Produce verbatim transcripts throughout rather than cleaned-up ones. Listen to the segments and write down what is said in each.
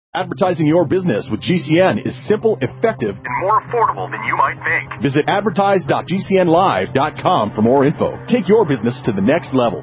Advertising your business with G C N is simple, effective, and more affordable than you might think. Visit advertise dot g c n live dot com for more info. Take your business to the next level.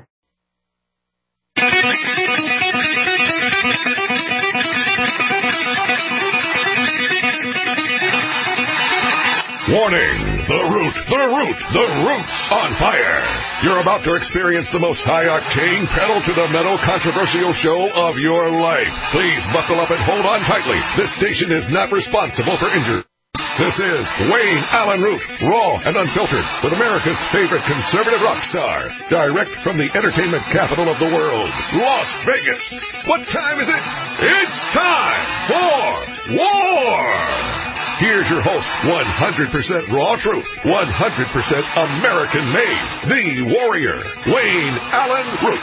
Warning! The Root, the Root, the Root's on fire! You're about to experience the most high-octane, pedal-to-the-metal controversial show of your life. Please buckle up and hold on tightly. This station is not responsible for injury. This is Wayne Allen Root, raw and unfiltered, with America's favorite conservative rock star. Direct from the entertainment capital of the world, Las Vegas. What time is it? It's time for war! Here's your host, one hundred percent raw truth, one hundred percent American-made, the warrior, Wayne Allen Root.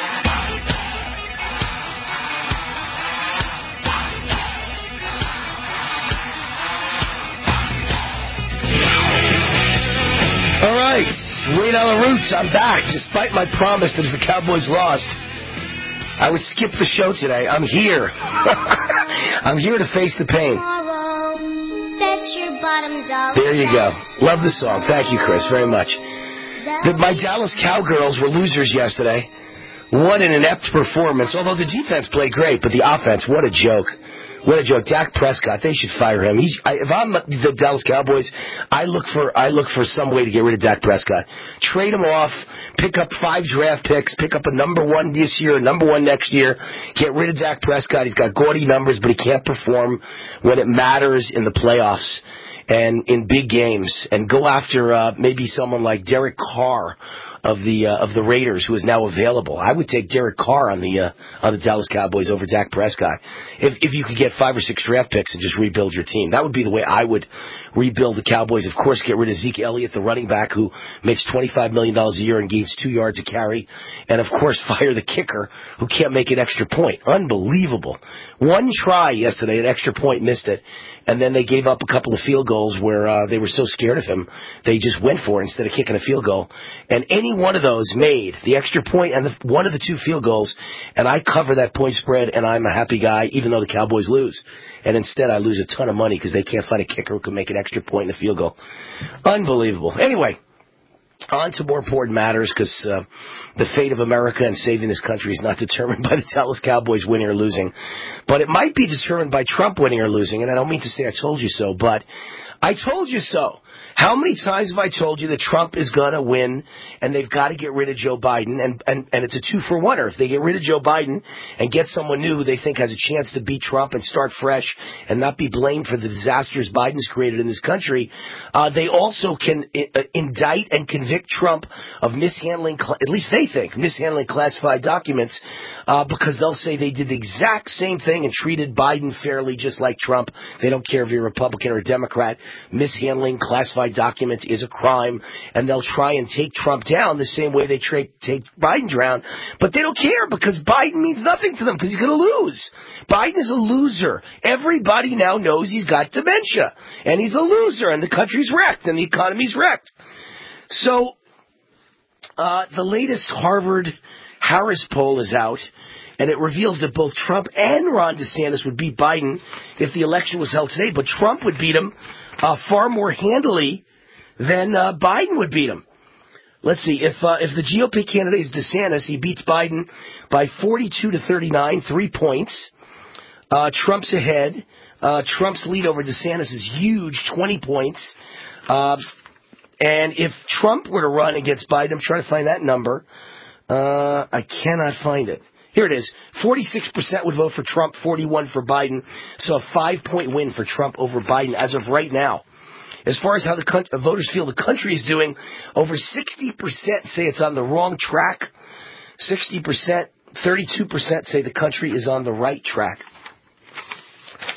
All right, Wayne Allen Root, I'm back. Despite my promise that if the Cowboys lost, I would skip the show today. I'm here. I'm here to face the pain. Your bottom dollar. There you go. Love the song. Thank you, Chris, very much. The, my Dallas Cowgirls were losers yesterday. What an inept performance. Although the defense played great, but the offense, what a joke. What a joke. Dak Prescott, they should fire him. He's, I, if I'm the Dallas Cowboys, I look for I look for some way to get rid of Dak Prescott. Trade him off, pick up five draft picks, pick up a number one this year, a number one next year, get rid of Dak Prescott. He's got gaudy numbers, but he can't perform when it matters in the playoffs and in big games. And go after uh, maybe someone like Derek Carr of the uh, of the Raiders, who is now available. I would take Derek Carr on the uh, on the Dallas Cowboys over Dak Prescott. If if you could get five or six draft picks and just rebuild your team, that would be the way I would rebuild the Cowboys. Of course, get rid of Zeke Elliott, the running back, who makes twenty-five million dollars a year and gains two yards a carry. And, of course, fire the kicker, who can't make an extra point. Unbelievable. One try yesterday, an extra point, missed it. And then they gave up a couple of field goals where uh, they were so scared of him, they just went for it instead of kicking a field goal. And any one of those made the extra point and the, one of the two field goals, and I cover that point spread, and I'm a happy guy, even though the Cowboys lose. And instead, I lose a ton of money because they can't find a kicker who can make an extra point in a field goal. Unbelievable. Anyway, on to more important matters, because uh, the fate of America and saving this country is not determined by the Dallas Cowboys winning or losing. But it might be determined by Trump winning or losing, and I don't mean to say I told you so, but I told you so. How many times have I told you that Trump is going to win and they've got to get rid of Joe Biden, and, and, and it's a two-for-one-er. If they get rid of Joe Biden and get someone new who they think has a chance to beat Trump and start fresh and not be blamed for the disasters Biden's created in this country, uh, they also can uh, indict and convict Trump of mishandling, at least they think, mishandling classified documents, uh, because they'll say they did the exact same thing and treated Biden fairly just like Trump. They don't care if you're a Republican or a Democrat. Mishandling classified documents is a crime, and they'll try and take Trump down the same way they tra- take Biden down, but they don't care because Biden means nothing to them because he's going to lose. Biden is a loser. Everybody now knows he's got dementia, and he's a loser, and the country's wrecked, and the economy's wrecked. So uh, the latest Harvard-Harris poll is out, and it reveals that both Trump and Ron DeSantis would beat Biden if the election was held today, but Trump would beat him Uh, far more handily than uh, Biden would beat him. Let's see, if uh, if the G O P candidate is DeSantis, he beats Biden by forty-two to thirty-nine, three points. Uh, Trump's ahead. Uh, Trump's lead over DeSantis is huge, twenty points. Uh, and if Trump were to run against Biden, I'm trying to find that number. Uh, I cannot find it. Here it is. forty-six percent would vote for Trump, forty-one for Biden. So a five-point win for Trump over Biden as of right now. As far as how the country, voters feel the country is doing, over sixty percent say it's on the wrong track. sixty percent, thirty-two percent say the country is on the right track.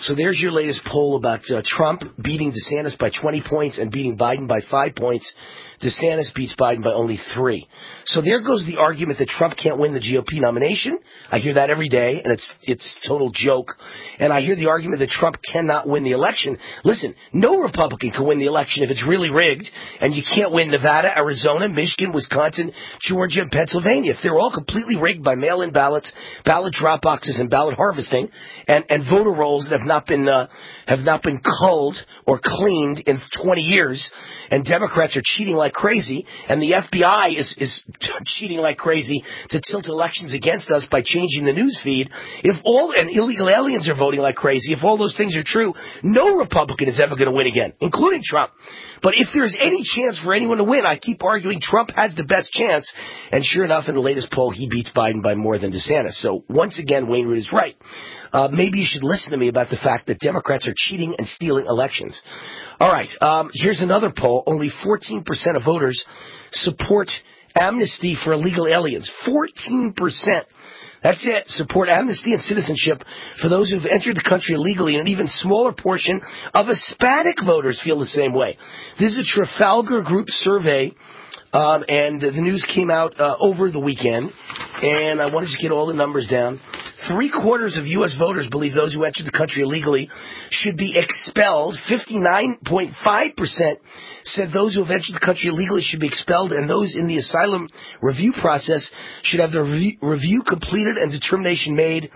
So there's your latest poll about uh, Trump beating DeSantis by twenty points and beating Biden by five points. DeSantis beats Biden by only three. So there goes the argument that Trump can't win the G O P nomination. I hear that every day, and it's it's total joke. And I hear the argument that Trump cannot win the election. Listen, no Republican can win the election if it's really rigged, and you can't win Nevada, Arizona, Michigan, Wisconsin, Georgia, and Pennsylvania. If they're all completely rigged by mail-in ballots, ballot drop boxes, and ballot harvesting, and, and voter rolls that have not been uh, have not been culled or cleaned in twenty years, and Democrats are cheating like crazy, and the F B I is, is cheating like crazy to tilt elections against us by changing the news feed. If all, and illegal aliens are voting like crazy, if all those things are true, no Republican is ever going to win again, including Trump. But if there's any chance for anyone to win, I keep arguing Trump has the best chance, and sure enough, in the latest poll, he beats Biden by more than DeSantis. So once again, Wayne Root is right. Uh, maybe you should listen to me about the fact that Democrats are cheating and stealing elections. All right, um, here's another poll. Only fourteen percent of voters support amnesty for illegal aliens. fourteen percent. That's it. Support amnesty and citizenship for those who've entered the country illegally, and an even smaller portion of Hispanic voters feel the same way. This is a Trafalgar Group survey, um, and the news came out uh, over the weekend, and I wanted to get all the numbers down. Three quarters of U S voters believe those who entered the country illegally should be expelled. fifty-nine point five percent said those who have entered the country illegally should be expelled, and those in the asylum review process should have their re- review completed and determination made,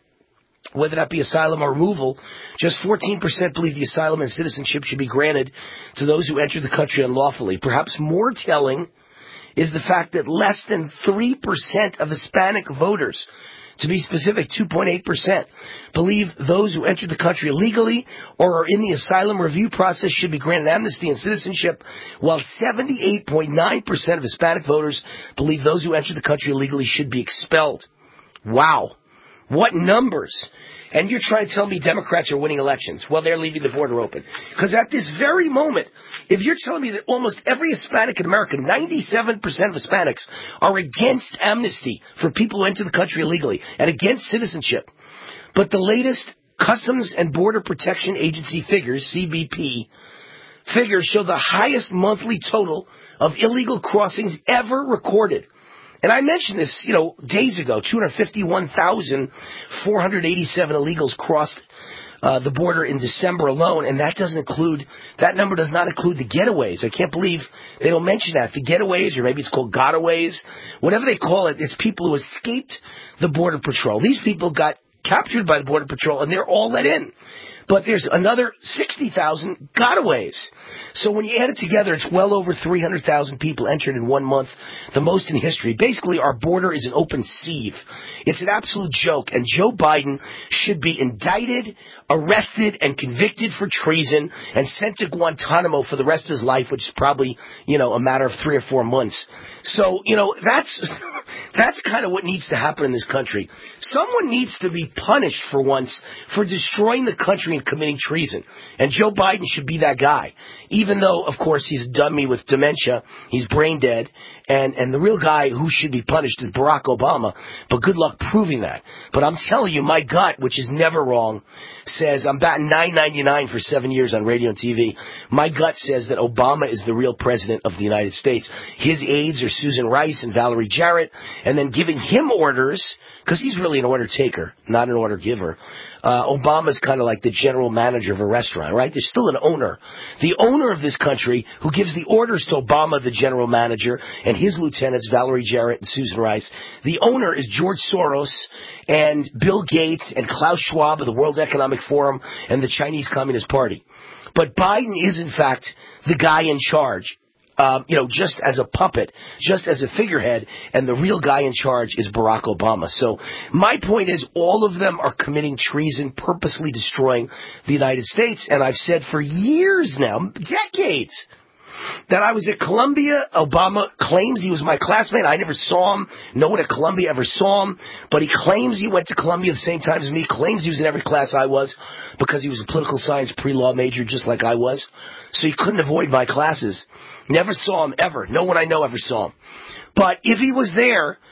whether that be asylum or removal. Just fourteen percent believe the asylum and citizenship should be granted to those who entered the country unlawfully. Perhaps more telling is the fact that less than three percent of Hispanic voters, to be specific, two point eight percent, believe those who entered the country illegally or are in the asylum review process should be granted amnesty and citizenship, while seventy-eight point nine percent of Hispanic voters believe those who entered the country illegally should be expelled. Wow. What numbers? And you're trying to tell me Democrats are winning elections? Well, they're leaving the border open. Because at this very moment, if you're telling me that almost every Hispanic in America, ninety-seven percent of Hispanics, are against amnesty for people who enter the country illegally and against citizenship, but the latest Customs and Border Protection Agency figures, C B P, figures show the highest monthly total of illegal crossings ever recorded. And I mentioned this, you know, days ago. two hundred fifty-one thousand four hundred eighty-seven illegals crossed uh, the border in December alone, and that doesn't include, that number does not include the getaways. I can't believe they don't mention that. The getaways, or maybe it's called gotaways, whatever they call it, it's people who escaped the Border Patrol. These people got captured by the Border Patrol, and they're all let in. But there's another sixty thousand gotaways. So when you add it together, it's well over three hundred thousand people entered in one month, the most in history. Basically, our border is an open sieve. It's an absolute joke, and Joe Biden should be indicted, arrested, and convicted for treason and sent to Guantanamo for the rest of his life, which is probably, you know, a matter of three or four months. So, you know, that's that's kind of what needs to happen in this country. Someone needs to be punished for once for destroying the country and committing treason. And Joe Biden should be that guy. Even though, of course, he's a dummy with dementia, he's brain dead, and, and the real guy who should be punished is Barack Obama. But good luck proving that. But I'm telling you, my gut, which is never wrong, says, I'm batting nine ninety-nine for seven years on radio and T V. My gut says that Obama is the real president of the United States. His aides are Susan Rice and Valerie Jarrett, and then giving him orders, because he's really an order taker, not an order giver. Uh, Obama's kind of like the general manager of a restaurant, right? There's still an owner. The owner of this country who gives the orders to Obama, the general manager, and his lieutenants, Valerie Jarrett and Susan Rice. The owner is George Soros and Bill Gates and Klaus Schwab of the World Economic Forum and the Chinese Communist Party. But Biden is, in fact, the guy in charge. Um, you know, just as a puppet, just as a figurehead, and the real guy in charge is Barack Obama. So my point is all of them are committing treason, purposely destroying the United States. And I've said for years now, decades, that I was at Columbia. Obama claims he was my classmate. I never saw him. No one at Columbia ever saw him. But he claims he went to Columbia at the same time as me, claims he was in every class I was because he was a political science pre-law major just like I was. So he couldn't avoid my classes. Never saw him ever. No one I know ever saw him. But if he was there,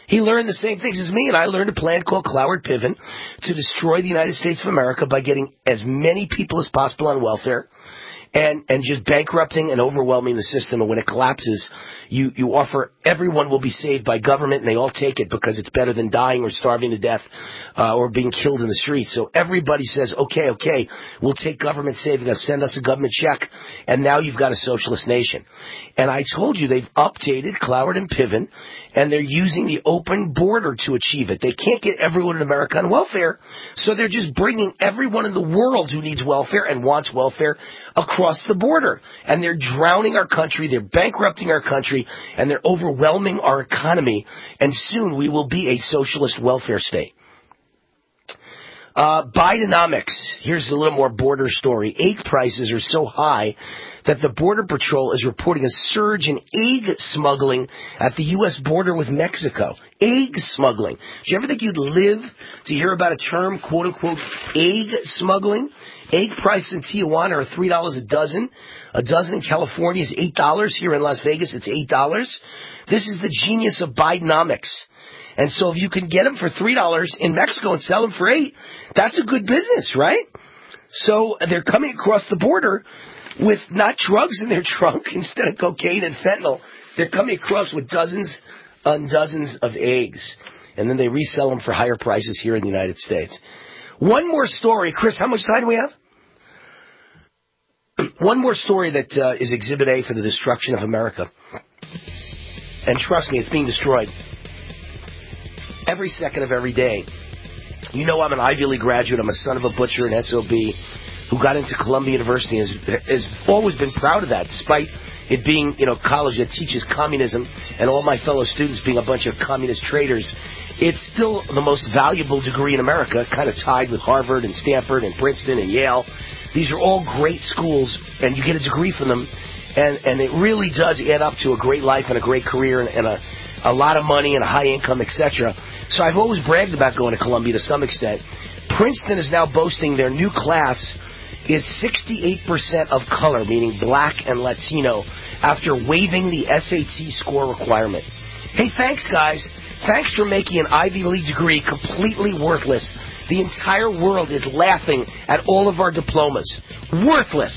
He learned the same things as me, and I learned a plan called Cloward Piven to destroy the United States of America by getting as many people as possible on welfare and, and just bankrupting and overwhelming the system. And when it collapses, you, you offer everyone will be saved by government, and they all take it because it's better than dying or starving to death uh, or being killed in the streets. So everybody says, okay, okay, we'll take government saving us, send us a government check, and now you've got a socialist nation. And I told you they've updated Cloward and Piven, and they're using the open border to achieve it. They can't get everyone in America on welfare, so they're just bringing everyone in the world who needs welfare and wants welfare across the border. And they're drowning our country, they're bankrupting our country, and they're overwhelming our economy, and soon we will be a socialist welfare state. Uh, Bidenomics. Here's a little more border story. Egg prices are so high that the Border Patrol is reporting a surge in egg smuggling at the U S border with Mexico. Egg smuggling. Do you ever think you'd live to hear about a term, quote-unquote, egg smuggling? Egg prices in Tijuana are three dollars a dozen. A dozen in California is eight dollars. Here in Las Vegas, it's eight dollars. This is the genius of Bidenomics. And so if you can get them for three dollars in Mexico and sell them for eight dollars, that's a good business, right? So they're coming across the border with not drugs in their trunk instead of cocaine and fentanyl. They're coming across with dozens and dozens of eggs. And then they resell them for higher prices here in the United States. One more story. Chris, how much time do we have? One more story that uh, is Exhibit A for the destruction of America. And trust me, it's being destroyed every second of every day. You know I'm an Ivy League graduate. I'm a son of a butcher, an S O B, who got into Columbia University and has, has always been proud of that, despite it being, you know, college that teaches communism and all my fellow students being a bunch of communist traitors. It's still the most valuable degree in America, kind of tied with Harvard and Stanford and Princeton and Yale. These are all great schools, and you get a degree from them, and, and it really does add up to a great life and a great career and, and a, a lot of money and a high income, et cetera. So I've always bragged about going to Columbia to some extent. Princeton is now boasting their new class is sixty-eight percent of color, meaning black and Latino, after waiving the S A T score requirement. Hey, thanks, guys. Thanks for making an Ivy League degree completely worthless. The entire world is laughing at all of our diplomas. Worthless.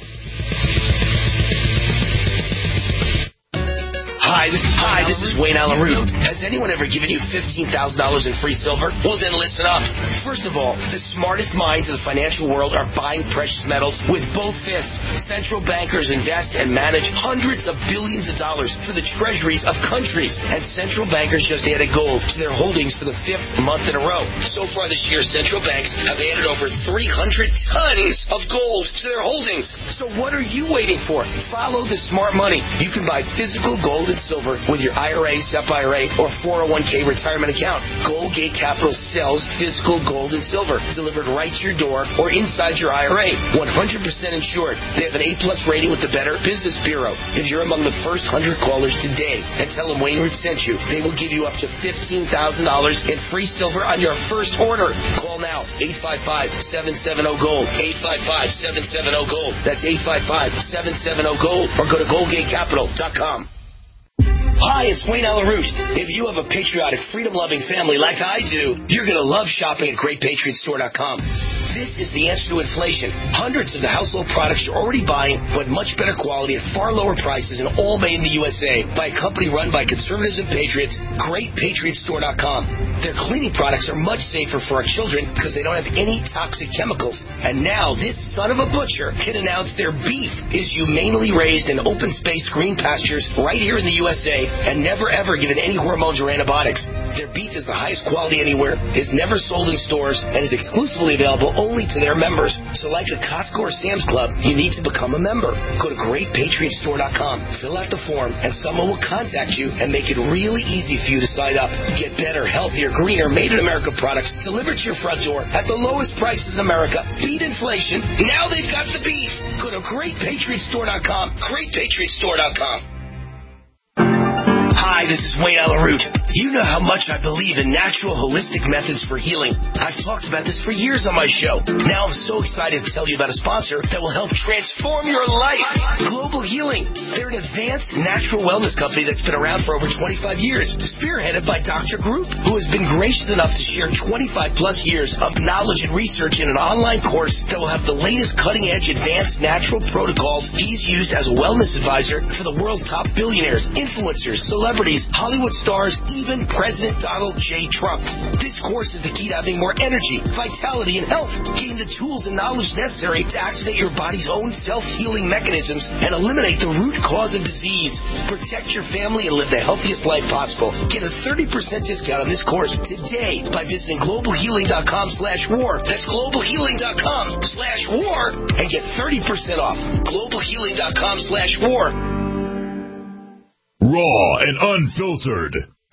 Hi, this is Hi, this is Wayne Allen Root. Has anyone ever given you fifteen thousand dollars in free silver? Well, then listen up. First of all, the smartest minds of the financial world are buying precious metals with both fists. Central bankers invest and manage hundreds of billions of dollars for the treasuries of countries. And central bankers just added gold to their holdings for the fifth month in a row. So far this year, central banks have added over three hundred tons of gold to their holdings. So what are you waiting for? Follow the smart money. You can buy physical gold and silver with your I R A, S E P I R A, or four oh one k retirement account. Goldgate Capital sells physical gold and silver delivered right to your door or inside your I R A. one hundred percent insured. They have an A plus rating with the Better Business Bureau. If you're among the first one hundred callers today and tell them Wayne Root sent you, they will give you up to fifteen thousand dollars in free silver on your first order. Call now, eight five five, seven seven zero, GOLD, eight five five, seven seven zero, GOLD. That's eight five five, seven seven zero, GOLD, or go to goldgate capital dot com. Hi, it's Wayne Allen Root. If you have a patriotic, freedom-loving family like I do, you're going to love shopping at great patriot store dot com. This is the answer to inflation. Hundreds of the household products you're already buying, but much better quality at far lower prices and all made in the U S A by a company run by conservatives and patriots, great patriot store dot com. Their cleaning products are much safer for our children because they don't have any toxic chemicals. And now this son of a butcher can announce their beef is humanely raised in open space green pastures right here in the U S A and never ever given any hormones or antibiotics. Their beef is the highest quality anywhere, is never sold in stores, and is exclusively available only to their members. So like a Costco or Sam's Club, you need to become a member. Go to great patriot store dot com, fill out the form, and someone will contact you and make it really easy for you to sign up. Get better, healthier, greener, made-in-America products delivered to your front door at the lowest prices in America. Beat inflation. Now they've got the beef. Go to great patriot store dot com, great patriot store dot com. Hi, this is Wayne Allyn Root. You know how much I believe in natural, holistic methods for healing. I've talked about this for years on my show. Now I'm so excited to tell you about a sponsor that will help transform your life. Global Healing. They're an advanced natural wellness company that's been around for over twenty-five years, spearheaded by Doctor Group, who has been gracious enough to share twenty-five plus years of knowledge and research in an online course that will have the latest cutting-edge advanced natural protocols he's used as a wellness advisor for the world's top billionaires, influencers, celebrities, Hollywood stars, even President Donald J. Trump. This course is the key to having more energy, vitality, and health. Gain the tools and knowledge necessary to activate your body's own self-healing mechanisms and eliminate the root cause of disease. Protect your family and live the healthiest life possible. Get a thirty percent discount on this course today by visiting globalhealing.com slash war. That's globalhealing.com slash war and get thirty percent off. globalhealing.com slash war. Raw and unfiltered.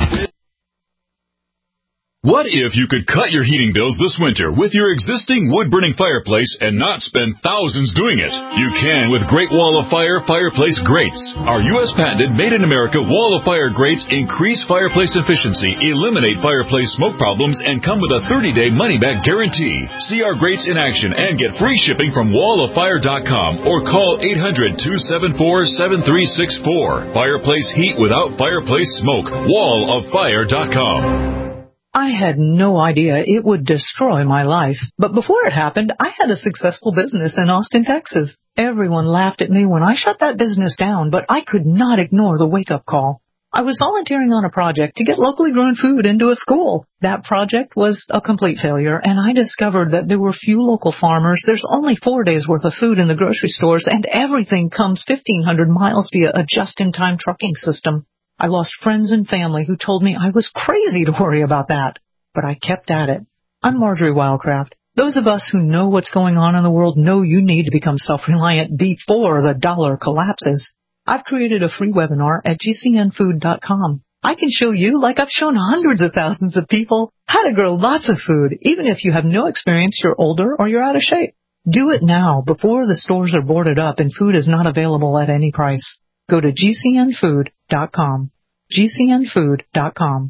What if you could cut your heating bills this winter with your existing wood-burning fireplace and not spend thousands doing it? You can with Great Wall of Fire Fireplace Grates. Our U S patented made-in-America Wall of Fire grates increase fireplace efficiency, eliminate fireplace smoke problems, and come with a thirty-day money-back guarantee. See our grates in action and get free shipping from wall of fire dot com or call eight hundred, two seven four, seven three six four. Fireplace heat without fireplace smoke. wall of fire dot com. I had no idea it would destroy my life. But before it happened, I had a successful business in Austin, Texas. Everyone laughed at me when I shut that business down, but I could not ignore the wake-up call. I was volunteering on a project to get locally grown food into a school. That project was a complete failure, and I discovered that there were few local farmers. There's only four days' worth of food in the grocery stores, and everything comes fifteen hundred miles via a just-in-time trucking system. I lost friends and family who told me I was crazy to worry about that. But I kept at it. I'm Marjorie Wildcraft. Those of us who know what's going on in the world know you need to become self-reliant before the dollar collapses. I've created a free webinar at G C N food dot com. I can show you, like I've shown hundreds of thousands of people, how to grow lots of food, even if you have no experience, you're older, or you're out of shape. Do it now before the stores are boarded up and food is not available at any price. Go to G C N food dot com. G C N food dot com.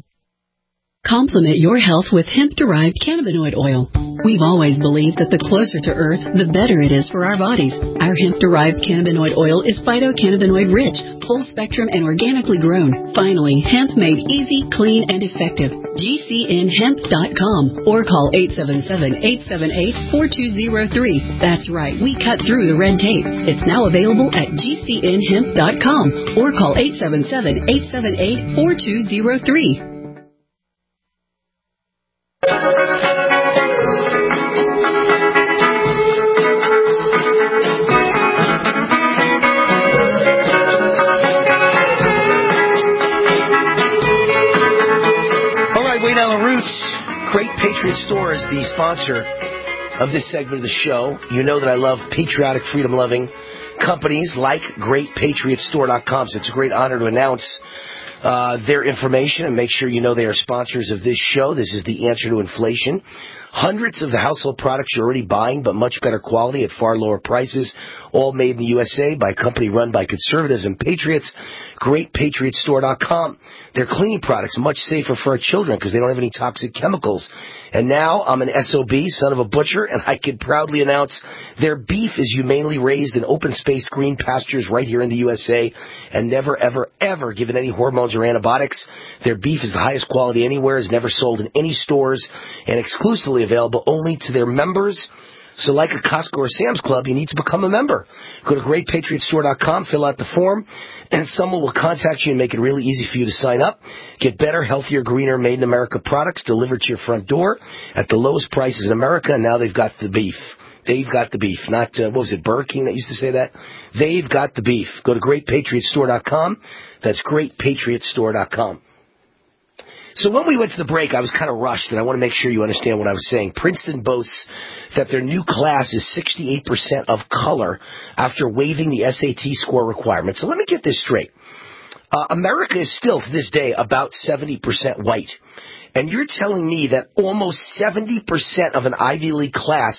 Complement your health with hemp-derived cannabinoid oil. We've always believed that the closer to Earth, the better it is for our bodies. Our hemp-derived cannabinoid oil is phytocannabinoid-rich, full-spectrum, and organically grown. Finally, hemp made easy, clean, and effective. G C N hemp dot com or call eight seven seven, eight seven eight, four two zero three. That's right, we cut through the red tape. It's now available at G C N hemp dot com or call eight seven seven, eight seven eight, four two zero three. Great Patriot Store is the sponsor of this segment of the show. You know that I love patriotic, freedom-loving companies like Great Patriot Store dot com, so it's a great honor to announce uh, their information and make sure you know they are sponsors of this show. This is the answer to inflation. Hundreds of the household products you're already buying, but much better quality at far lower prices, all made in the U S A by a company run by conservatives and patriots. Great Patriot Store dot com. They're cleaning products, much safer for our children because they don't have any toxic chemicals. And now I'm an S O B, son of a butcher, and I can proudly announce their beef is humanely raised in open-spaced green pastures right here in the U S A and never, ever, ever given any hormones or antibiotics. Their beef is the highest quality anywhere, is never sold in any stores, and exclusively available only to their members. So like a Costco or Sam's Club, you need to become a member. Go to Great Patriot Store dot com, fill out the form, and someone will contact you and make it really easy for you to sign up. Get better, healthier, greener, made-in-America products delivered to your front door at the lowest prices in America, and now they've got the beef. They've got the beef. Not, uh, what was it, Burger King that used to say that? They've got the beef. Go to Great Patriot Store dot com. That's Great Patriot Store dot com. So when we went to the break, I was kind of rushed, and I want to make sure you understand what I was saying. Princeton boasts that their new class is sixty-eight percent of color after waiving the S A T score requirement. So let me get this straight. Uh, America is still, to this day, about seventy percent white. And you're telling me that almost seventy percent of an Ivy League class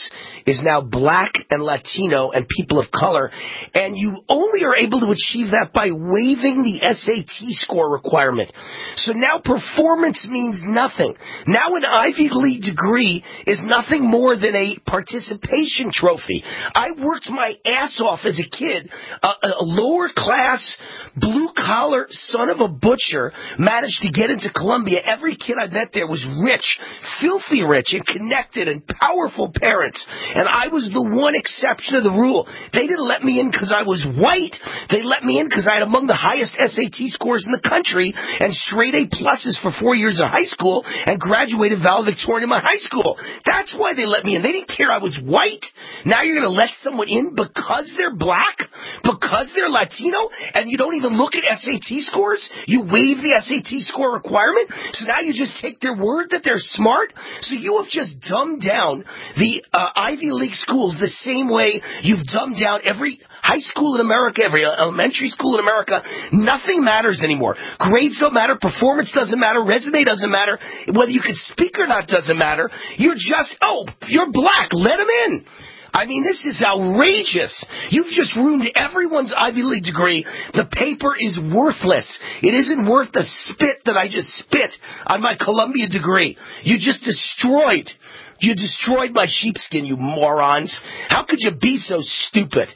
is now black and Latino and people of color, and you only are able to achieve that by waiving the S A T score requirement. So now performance means nothing. Now an Ivy League degree is nothing more than a participation trophy. I worked my ass off as a kid. A, a lower class, blue collar son of a butcher managed to get into Columbia. Every kid I met there was rich, filthy rich, and connected and powerful parents. And I was the one exception of the rule. They didn't let me in because I was white. They let me in because I had among the highest S A T scores in the country and straight A pluses for four years of high school and graduated valedictorian in my high school. That's why they let me in. They didn't care I was white. Now you're going to let someone in because they're black, because they're Latino, and you don't even look at S A T scores? You waive the S A T score requirement? So now you just take their word that they're smart? So you have just dumbed down the uh, Ivy League schools the same way you've dumbed down every high school in America, every elementary school in America. Nothing matters anymore. Grades don't matter. Performance doesn't matter. Resume doesn't matter. Whether you can speak or not doesn't matter. You're just, oh, you're black. Let them in. I mean, this is outrageous. You've just ruined everyone's Ivy League degree. The paper is worthless. It isn't worth the spit that I just spit on my Columbia degree. You just destroyed. You destroyed my sheepskin, you morons. How could you be so stupid?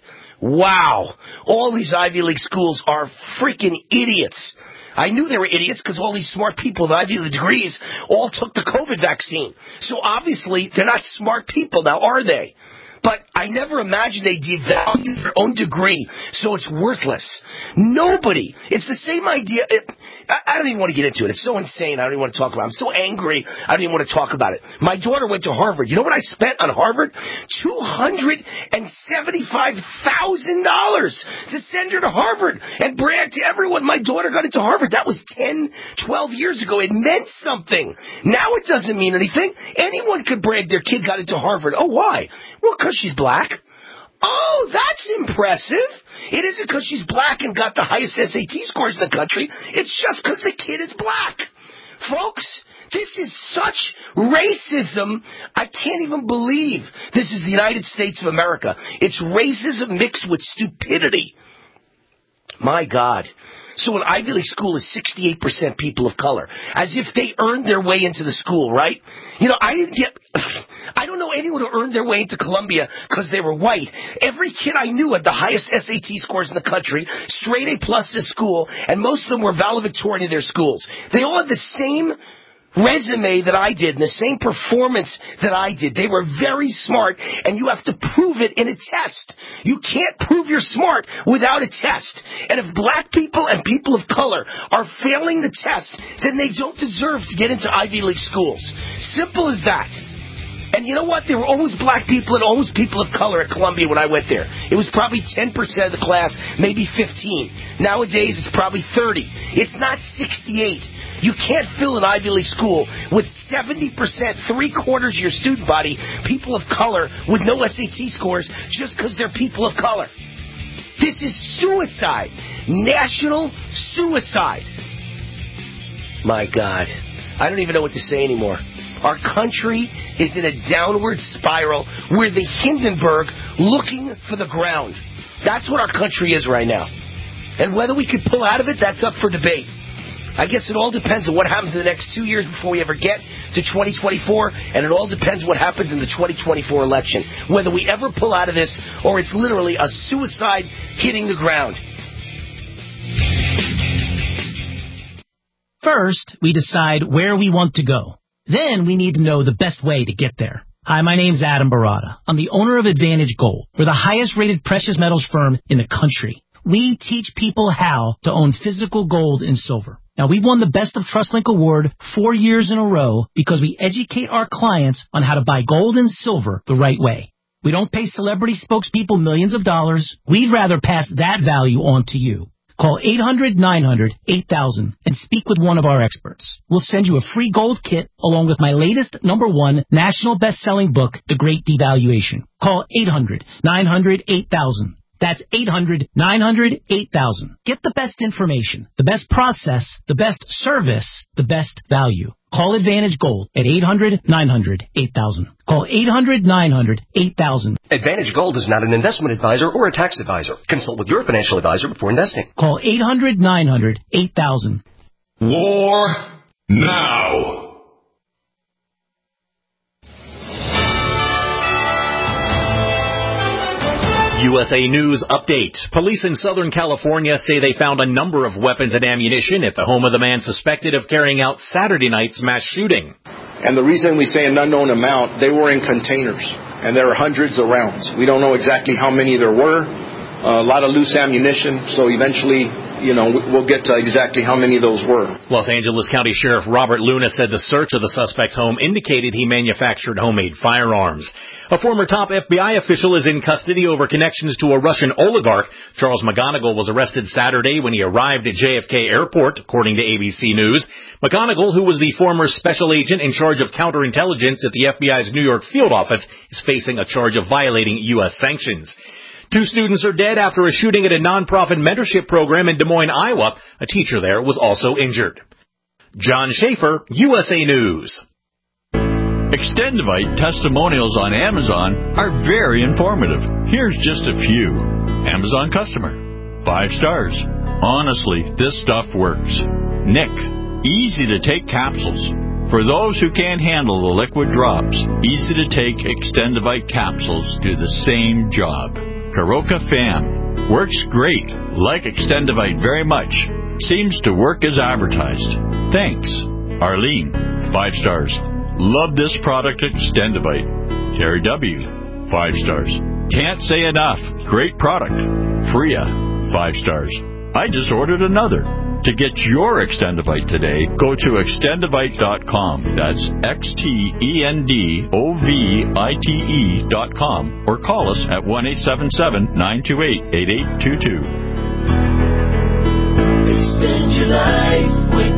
Wow. All these Ivy League schools are freaking idiots. I knew they were idiots because all these smart people with Ivy League degrees all took the COVID vaccine. So obviously they're not smart people now, are they? But I never imagined they devalue their own degree, so it's worthless. Nobody. It's the same idea. It, I, I don't even want to get into it. It's so insane. I don't even want to talk about it. I'm so angry. I don't even want to talk about it. My daughter went to Harvard. You know what I spent on Harvard? two hundred seventy-five thousand dollars to send her to Harvard and brag to everyone my daughter got into Harvard. That was ten, twelve years ago. It meant something. Now it doesn't mean anything. Anyone could brag their kid got into Harvard. Oh, why? Well, because she's black. Oh, that's impressive. It isn't because she's black and got the highest S A T scores in the country. It's just because the kid is black. Folks, this is such racism. I can't even believe this is the United States of America. It's racism mixed with stupidity. My God. So an Ivy League school is sixty-eight percent people of color. As if they earned their way into the school, right? You know, I didn't get... I don't know anyone who earned their way into Columbia because they were white. Every kid I knew had the highest S A T scores in the country, straight A plus at school, and most of them were valedictorian in their schools. They all had the same resume that I did and the same performance that I did. They were very smart, and you have to prove it in a test. You can't prove you're smart without a test. And if black people and people of color are failing the test, then they don't deserve to get into Ivy League schools. Simple as that. And you know what? There were always black people and always people of color at Columbia when I went there. It was probably ten percent of the class, maybe fifteen. Nowadays, it's probably thirty. It's not sixty-eight. You can't fill an Ivy League school with seventy percent, three-quarters of your student body, people of color with no S A T scores just because they're people of color. This is suicide. National suicide. My God. I don't even know what to say anymore. Our country is in a downward spiral. We're the Hindenburg looking for the ground. That's what our country is right now. And whether we could pull out of it, that's up for debate. I guess it all depends on what happens in the next two years before we ever get to twenty twenty-four, and it all depends what happens in the twenty twenty-four election. Whether we ever pull out of this, or it's literally a suicide hitting the ground. First, we decide where we want to go. Then we need to know the best way to get there. Hi, my name's Adam Barada. I'm the owner of Advantage Gold. We're the highest rated precious metals firm in the country. We teach people how to own physical gold and silver. Now, we've won the Best of TrustLink Award four years in a row because we educate our clients on how to buy gold and silver the right way. We don't pay celebrity spokespeople millions of dollars. We'd rather pass that value on to you. Call eight hundred, nine hundred, eight thousand and speak with one of our experts. We'll send you a free gold kit along with my latest number one national best-selling book, The Great Devaluation. Call eight hundred, nine hundred, eight thousand. That's eight hundred, nine hundred, eight thousand. Get the best information, the best process, the best service, the best value. Call Advantage Gold at eight hundred, nine hundred, eight thousand. Call eight hundred, nine hundred, eight thousand. Advantage Gold is not an investment advisor or a tax advisor. Consult with your financial advisor before investing. Call eight hundred, nine hundred, eight thousand. War now. U S A News update. Police in Southern California say they found a number of weapons and ammunition at the home of the man suspected of carrying out Saturday night's mass shooting. And the reason we say an unknown amount, they were in containers, and there are hundreds of rounds. We don't know exactly how many there were. Uh, a lot of loose ammunition, so eventually, you know, we'll get to exactly how many of those were. Los Angeles County Sheriff Robert Luna said the search of the suspect's home indicated he manufactured homemade firearms. A former top F B I official is in custody over connections to a Russian oligarch. Charles McGonigal was arrested Saturday when he arrived at J F K Airport, according to A B C News. McGonigal, who was the former special agent in charge of counterintelligence at the F B I's New York field office, is facing a charge of violating U S sanctions. Two students are dead after a shooting at a nonprofit mentorship program in Des Moines, Iowa. A teacher there was also injured. John Schaefer, U S A News. Extendivite testimonials on Amazon are very informative. Here's just a few. Amazon customer. Five stars. Honestly, this stuff works. Nick. Easy to take capsules. For those who can't handle the liquid drops, easy to take Extendivite capsules do the same job. Karoka Fam. Works great. Like Extendivite very much. Seems to work as advertised. Thanks. Arlene. Five stars. Love this product, Extendivite. Terry W. Five stars. Can't say enough. Great product. Freya. Five stars. I just ordered another. To get your Extendivite today, go to extendivite dot com. That's X T E N D O V I T E dot com or call us at one eight seven seven, nine two eight, eight eight two two. Extend your life with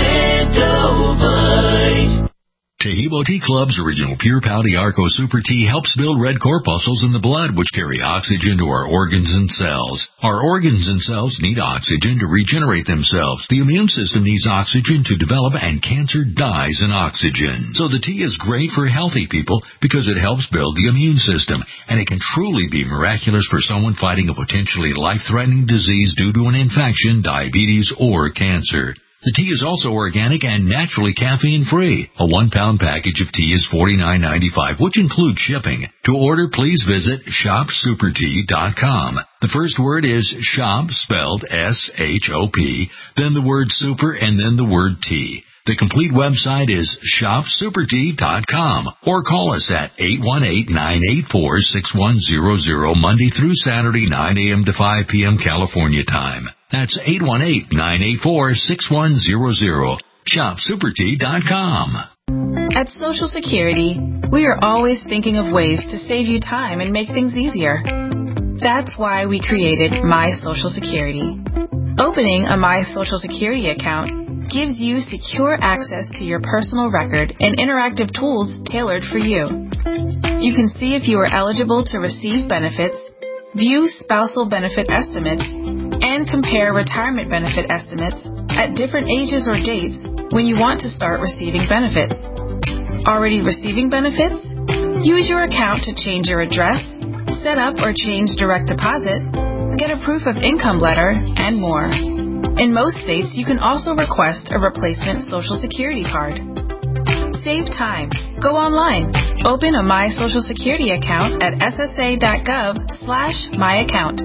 Extendivite. Tahibo Tea Club's original Pure Pouty Arco Super Tea helps build red corpuscles in the blood, which carry oxygen to our organs and cells. Our organs and cells need oxygen to regenerate themselves. The immune system needs oxygen to develop, and cancer dies in oxygen. So the tea is great for healthy people because it helps build the immune system, and it can truly be miraculous for someone fighting a potentially life-threatening disease due to an infection, diabetes, or cancer. The tea is also organic and naturally caffeine-free. A one-pound package of tea is forty-nine ninety-five, which includes shipping. To order, please visit shop super tea dot com. The first word is shop, spelled S H O P, then the word super, and then the word tea. The complete website is shop super tea dot com, or call us at eight one eight, nine eight four, six one zero zero Monday through Saturday, nine a.m. to five p.m. California time. That's eight one eight, nine eight four, six one zero zero. shop super tea dot com. At Social Security, we are always thinking of ways to save you time and make things easier. That's why we created My Social Security. Opening a My Social Security account gives you secure access to your personal record and interactive tools tailored for you. You can see if you are eligible to receive benefits, view spousal benefit estimates, and compare retirement benefit estimates at different ages or dates when you want to start receiving benefits. Already receiving benefits? Use your account to change your address, set up or change direct deposit, get a proof of income letter, and more. In most states, you can also request a replacement Social Security card. Save time. Go online. Open a My Social Security account at S S A dot gov slash my account.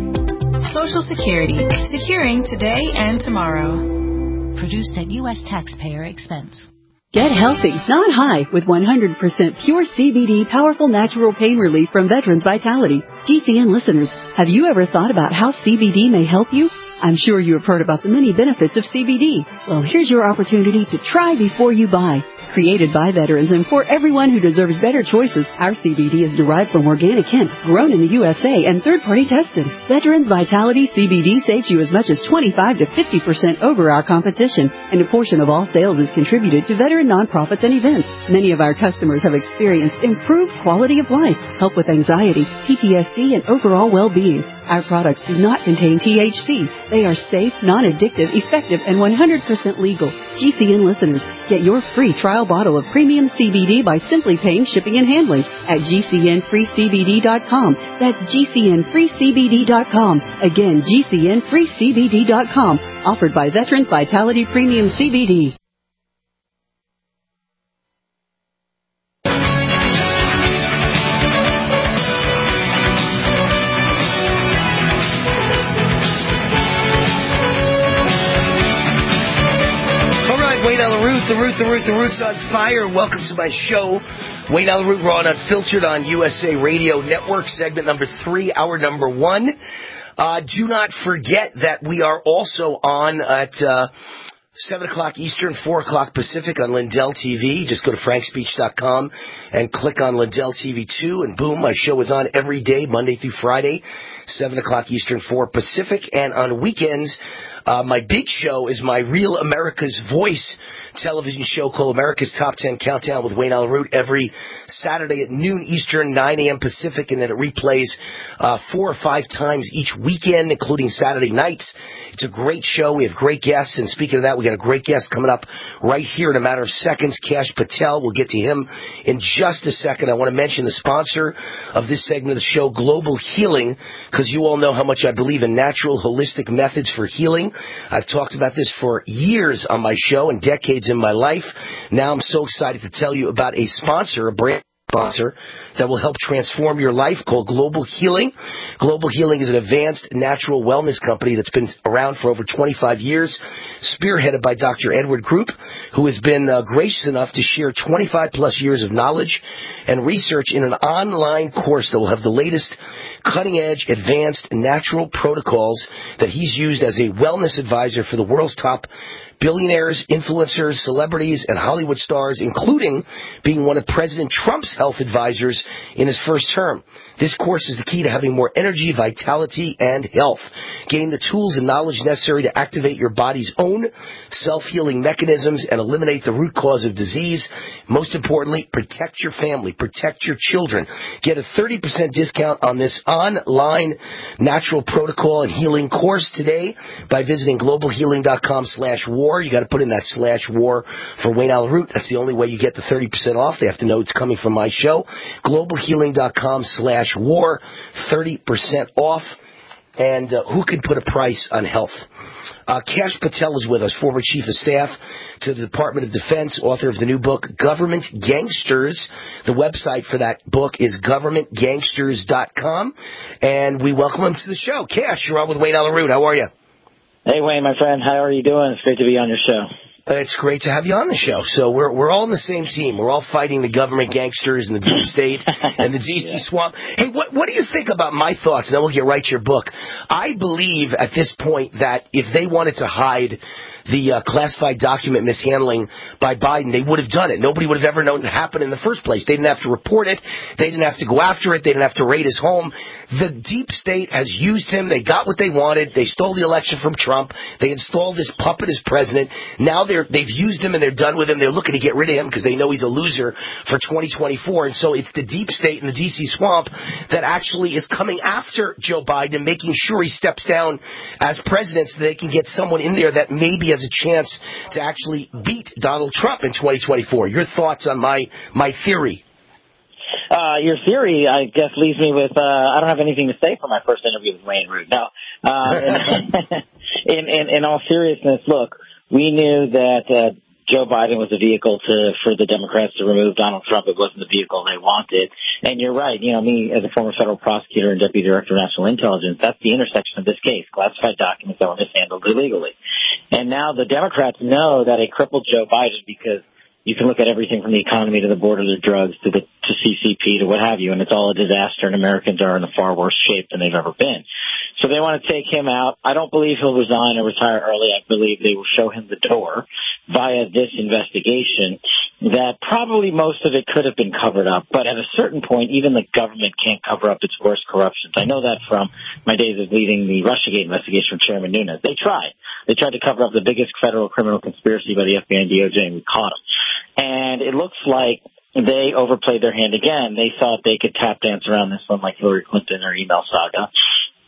Social Security. Securing today and tomorrow. Produced at U S taxpayer expense. Get healthy, not high, with one hundred percent pure C B D powerful natural pain relief from Veterans Vitality. G C N listeners, have you ever thought about how C B D may help you? I'm sure you have heard about the many benefits of C B D. Well, here's your opportunity to try before you buy. Created by veterans and for everyone who deserves better choices, our C B D is derived from organic hemp, grown in the U S A and third-party tested. Veterans Vitality C B D saves you as much as twenty-five to fifty percent over our competition, and a portion of all sales is contributed to veteran nonprofits and events. Many of our customers have experienced improved quality of life, help with anxiety, P T S D, and overall well-being. Our products do not contain T H C. They are safe, non-addictive, effective, and one hundred percent legal. G C N listeners, get your free trial bottle of premium C B D by simply paying shipping and handling at G C N free C B D dot com. That's G C N free C B D dot com. Again, G C N free C B D dot com. Offered by Veterans Vitality Premium C B D. Wayne Allyn Root, the Root, the Root, the Root's on fire. Welcome to my show. Wayne Allyn Root, we're on Unfiltered on U S A Radio Network, segment number three, hour number one. Uh, do not forget that we are also on at uh, seven o'clock Eastern, four o'clock Pacific on Lindell T V. Just go to frank speech dot com and click on Lindell T V two, and boom, my show is on every day, Monday through Friday, seven o'clock Eastern, four Pacific. And on weekends, Uh, my big show is my Real America's Voice television show called America's Top ten Countdown with Wayne Allyn Root every Saturday at noon Eastern, nine a.m. Pacific, and then it replays uh, four or five times each weekend, including Saturday nights. It's a great show. We have great guests, and speaking of that, we got a great guest coming up right here in a matter of seconds, Kash Patel. We'll get to him in just a second. I want to mention the sponsor of this segment of the show, Global Healing, because you all know how much I believe in natural, holistic methods for healing. I've talked about this for years on my show and decades in my life. Now I'm so excited to tell you about a sponsor, a brand sponsor that will help transform your life, called Global Healing. Global Healing is an advanced natural wellness company that's been around for over twenty-five years, spearheaded by Doctor Edward Group, who has been uh, gracious enough to share twenty-five plus years of knowledge and research in an online course that will have the latest cutting-edge, advanced natural protocols that he's used as a wellness advisor for the world's top billionaires, influencers, celebrities, and Hollywood stars, including being one of President Trump's health advisors in his first term. This course is the key to having more energy, vitality, and health. Gain the tools and knowledge necessary to activate your body's own self-healing mechanisms and eliminate the root cause of disease. Most importantly, protect your family, protect your children. Get a thirty percent discount on this online natural protocol and healing course today by visiting global healing dot com slash war. You got to put in that slash war for Wayne Allyn Root. That's the only way you get the thirty percent off. They have to know it's coming from my show. global healing dot com slash war, thirty percent off. And uh, who can put a price on health? Uh, Kash Patel is with us, former chief of staff to the Department of Defense, author of the new book, Government Gangsters. The website for that book is government gangsters dot com. And we welcome him to the show. Kash, you're on with Wayne Allyn Root. How are you? Hey, Wayne, my friend. How are you doing? It's great to be on your show. It's great to have you on the show. So we're we're all in the same team. We're all fighting the government gangsters and the deep state and the D C yeah. swamp. Hey, what what do you think about my thoughts? And then we'll get right to your book. I believe at this point that if they wanted to hide the uh, classified document mishandling by Biden, they would have done it. Nobody would have ever known it happened in the first place. They didn't have to report it. They didn't have to go after it. They didn't have to raid his home. The deep state has used him. They got what they wanted. They stole the election from Trump. They installed this puppet as president. Now they're, they've used him and they're done with him. They're looking to get rid of him because they know he's a loser for twenty twenty-four. And so it's the deep state and the D C swamp that actually is coming after Joe Biden, making sure he steps down as president so they can get someone in there that maybe has a chance to actually beat Donald Trump in twenty twenty-four. Your thoughts on my my theory? Uh, your theory, I guess, leaves me with, uh, I don't have anything to say for my first interview with Wayne Root. No. Uh, in, in, in all seriousness, look, we knew that uh, Joe Biden was a vehicle to for the Democrats to remove Donald Trump. It wasn't the vehicle they wanted. And you're right. You know, me as a former federal prosecutor and deputy director of national intelligence, that's the intersection of this case, classified documents that were mishandled illegally. And now the Democrats know that a crippled Joe Biden, because you can look at everything from the economy to the border to drugs to the to C C P to what have you, and it's all a disaster, and Americans are in a far worse shape than they've ever been. So they want to take him out. I don't believe he'll resign or retire early. I believe they will show him the door via this investigation that probably most of it could have been covered up. But at a certain point, even the government can't cover up its worst corruptions. I know that from my days of leading the Russiagate investigation with Chairman Nunes. They tried. They tried to cover up the biggest federal criminal conspiracy by the F B I and D O J, and we caught them. And it looks like they overplayed their hand again. They thought they could tap dance around this one like Hillary Clinton or email saga.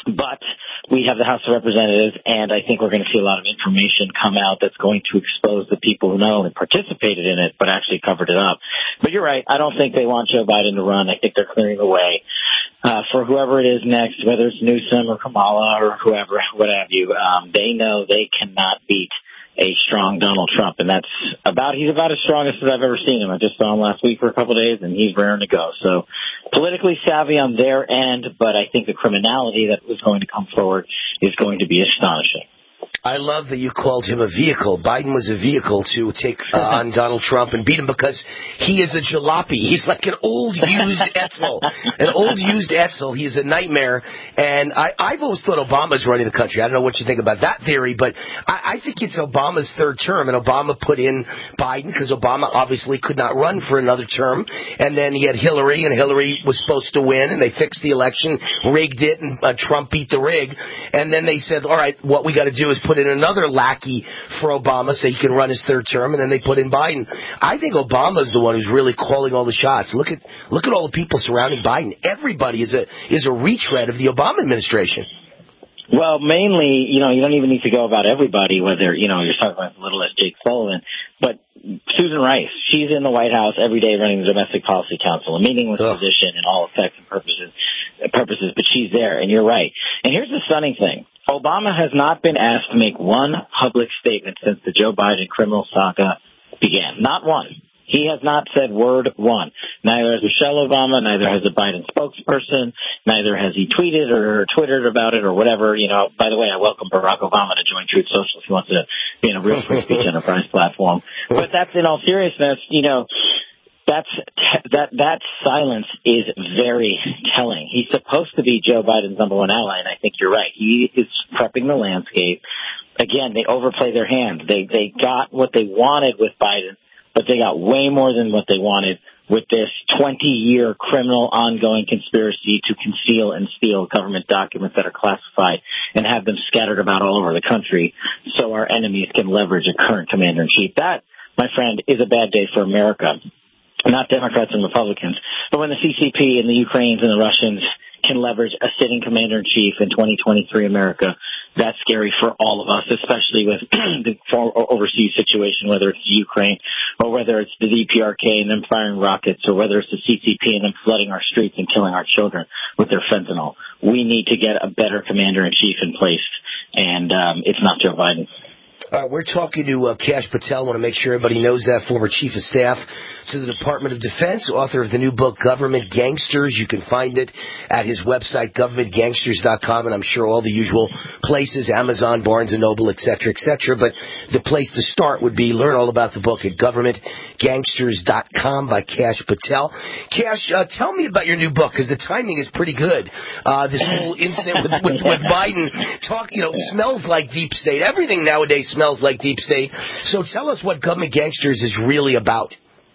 But we have the House of Representatives, and I think we're going to see a lot of information come out that's going to expose the people who not only participated in it, but actually covered it up. But you're right. I don't think they want Joe Biden to run. I think they're clearing the way uh, for whoever it is next, whether it's Newsom or Kamala or whoever, what have you. Um, they know they cannot beat a strong Donald Trump, and that's about, he's about as strong as I've ever seen him. I just saw him last week for a couple of days, and he's raring to go. So politically savvy on their end, but I think the criminality that was going to come forward is going to be astonishing. I love that you called him a vehicle. Biden was a vehicle to take uh, on Donald Trump and beat him because he is a jalopy. He's like an old used Etzel. An old used Etzel. He's a nightmare. And I, I've always thought Obama's running the country. I don't know what you think about that theory, but I, I think it's Obama's third term. And Obama put in Biden because Obama obviously could not run for another term. And then he had Hillary, and Hillary was supposed to win, and they fixed the election, rigged it, and uh, Trump beat the rig. And then they said, all right, what we got to do is put in another lackey for Obama so he can run his third term, and then they put in Biden. I think Obama's the one who's really calling all the shots. Look at look at all the people surrounding Biden. Everybody is a is a retread of the Obama administration. Well, mainly, you know, you don't even need to go about everybody, whether, you know, you're talking about little as Jake Sullivan, but Susan Rice, she's in the White House every day running the Domestic Policy Council, a meaningless Ugh. position in all effects and purposes, purposes, but she's there, and you're right. And here's the stunning thing. Obama has not been asked to make one public statement since the Joe Biden criminal saga began. Not one. He has not said word one. Neither has Michelle Obama, neither has the Biden spokesperson, neither has he tweeted or twittered about it or whatever. You know, by the way, I welcome Barack Obama to join Truth Social if he wants to be in a real free speech enterprise platform. But that's, in all seriousness, you know, that's that that silence is very telling. He's supposed to be Joe Biden's number one ally, and I think you're right. He is prepping the landscape. Again, they overplay their hand. They they got what they wanted with Biden, but they got way more than what they wanted with this twenty-year criminal ongoing conspiracy to conceal and steal government documents that are classified and have them scattered about all over the country so our enemies can leverage a current commander-in-chief. That, my friend, is a bad day for America. Not Democrats and Republicans, but when the C C P and the Ukrainians and the Russians can leverage a sitting commander-in-chief in twenty twenty-three America, that's scary for all of us, especially with the overseas situation, whether it's Ukraine or whether it's the D P R K and them firing rockets or whether it's the C C P and them flooding our streets and killing our children with their fentanyl. We need to get a better commander-in-chief in place, and um, it's not Joe Biden. Uh, we're talking to uh, Kash Patel. I want to make sure everybody knows that, former chief of staff to the Department of Defense, author of the new book, Government Gangsters. You can find it at his website, government gangsters dot com, and I'm sure all the usual places, Amazon, Barnes and Noble, et cetera, et cetera. But the place to start would be learn all about the book at government gangsters dot com by Kash Patel. Kash, uh, tell me about your new book, because the timing is pretty good. Uh, this whole incident with, with, with Biden, talk, you know, smells like deep state. Everything nowadays smells like deep state. So tell us what Government Gangsters is really about.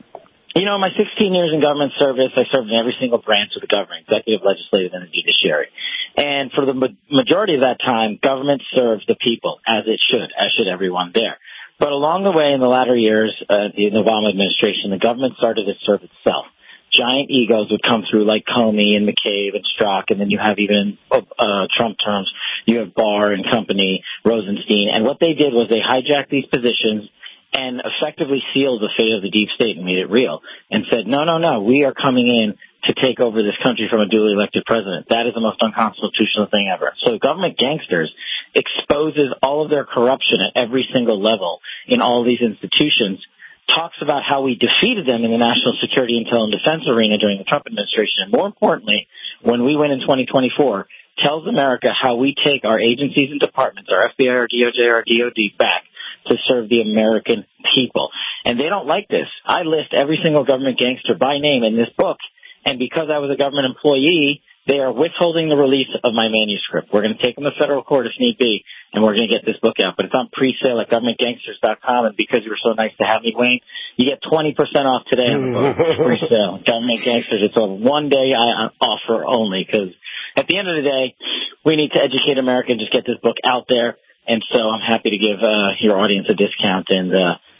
You know, my sixteen years in government service, I served in every single branch of the government, executive, legislative, and the judiciary. And for the majority of that time, government served the people, as it should, as should everyone there. But along the way, in the latter years, uh, in the Obama administration, the government started to serve itself. Giant egos would come through like Comey and McCabe and Strzok, and then you have even uh, Trump terms. You have Barr and company, Rosenstein. And what they did was they hijacked these positions and effectively sealed the fate of the deep state and made it real and said, no, no, no, we are coming in to take over this country from a duly elected president. That is the most unconstitutional thing ever. So Government Gangsters exposes all of their corruption at every single level in all of these institutions, talks about how we defeated them in the national security, intel, and defense arena during the Trump administration. And more importantly, when we win in twenty twenty-four, tells America how we take our agencies and departments, our F B I, our D O J, our D O D, back to serve the American people. And they don't like this. I list every single government gangster by name in this book, and because I was a government employee, they are withholding the release of my manuscript. We're going to take them to federal court if need be, and we're going to get this book out. But it's on pre-sale at government gangsters dot com, and because you were so nice to have me, Wayne, you get twenty percent off today on the book. Pre-sale. Government Gangsters. It's a one-day offer only, because at the end of the day, we need to educate America and just get this book out there. And so I'm happy to give uh, your audience a discount, and uh,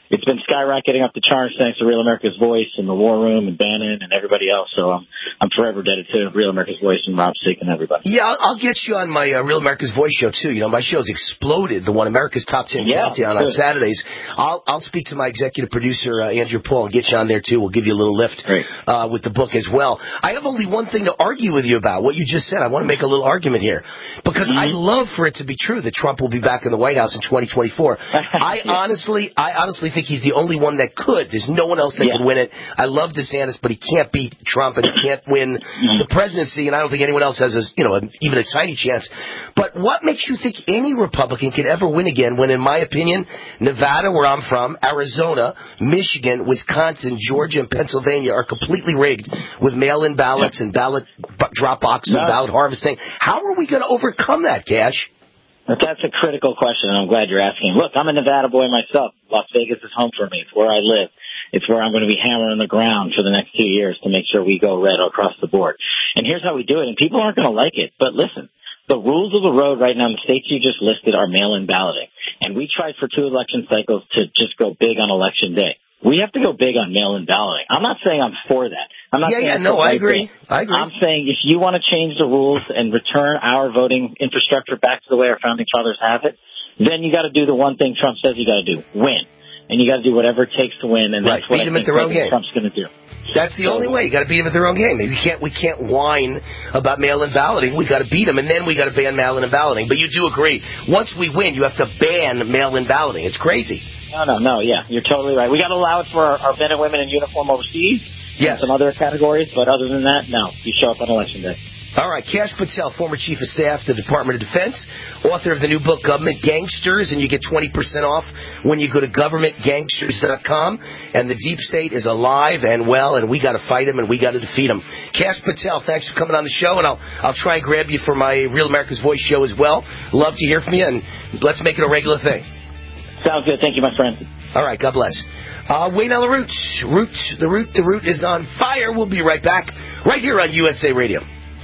it's been skyrocketing up the charts thanks to Real America's Voice and the War Room and Bannon and everybody else. So I'm I'm forever indebted to Real America's Voice and Rob Sick and everybody. Yeah, I'll, I'll get you on my uh, Real America's Voice show too. You know, my show's exploded. The one America's Top Ten Yeah, Countdown on Saturdays. I'll I'll speak to my executive producer uh, Andrew Paul and get you on there too. We'll give you a little lift uh, with the book as well. I have only one thing to argue with you about. What you just said. I want to make a little argument here because mm-hmm. I'd love for it to be true that Trump will be back in the White House in twenty twenty-four. I yeah. honestly, I honestly think he's the only one that could. There's no one else that yeah. could win it. I love DeSantis, but he can't beat Trump and he can't win mm-hmm. the presidency. And I don't think anyone else has, a, you know, a, even a tiny chance. But what makes you think any Republican could ever win again? When, in my opinion, Nevada, where I'm from, Arizona, Michigan, Wisconsin, Georgia, and Pennsylvania are completely rigged with mail-in ballots yeah. and ballot drop boxes no. and ballot harvesting. How are we going to overcome that, Cash? That's a critical question, and I'm glad you're asking. Look, I'm a Nevada boy myself. Las Vegas is home for me. It's where I live. It's where I'm going to be hammering the ground for the next two years to make sure we go red across the board. And here's how we do it, and people aren't going to like it. But listen, the rules of the road right now in the states you just listed are mail-in balloting. And we tried for two election cycles to just go big on Election Day. We have to go big on mail-in balloting. I'm not saying I'm for that. I'm not yeah, saying yeah, no, I agree. I agree. I'm saying if you want to change the rules and return our voting infrastructure back to the way our founding fathers have it, then you got to do the one thing Trump says you got to do: win. And you got to do whatever it takes to win. And right. that's what beat I him think at their own game. Trump's going to do. That's the so, only way. You got to beat them at their own game. We can't we can't whine about mail-in balloting. We got to beat them, and then we got to ban mail-in balloting. But you do agree, once we win, you have to ban mail-in balloting. It's crazy. No, no, no. Yeah, you're totally right. We got to allow it for our, our men and women in uniform overseas. Yes. And some other categories, but other than that, no. You show up on Election Day. All right, Cash Patel, former Chief of Staff to the Department of Defense, author of the new book, Government Gangsters, and you get twenty percent off when you go to government gangsters dot com. And the deep state is alive and well, and we got to fight them and we got to defeat them. Cash Patel, thanks for coming on the show, and I'll I'll try and grab you for my Real America's Voice show as well. Love to hear from you, and let's make it a regular thing. Sounds good. Thank you, my friend. All right, God bless. Uh, Wayne Allyn Root, Root, the Root, the Root is on fire. We'll be right back, right here on U S A Radio.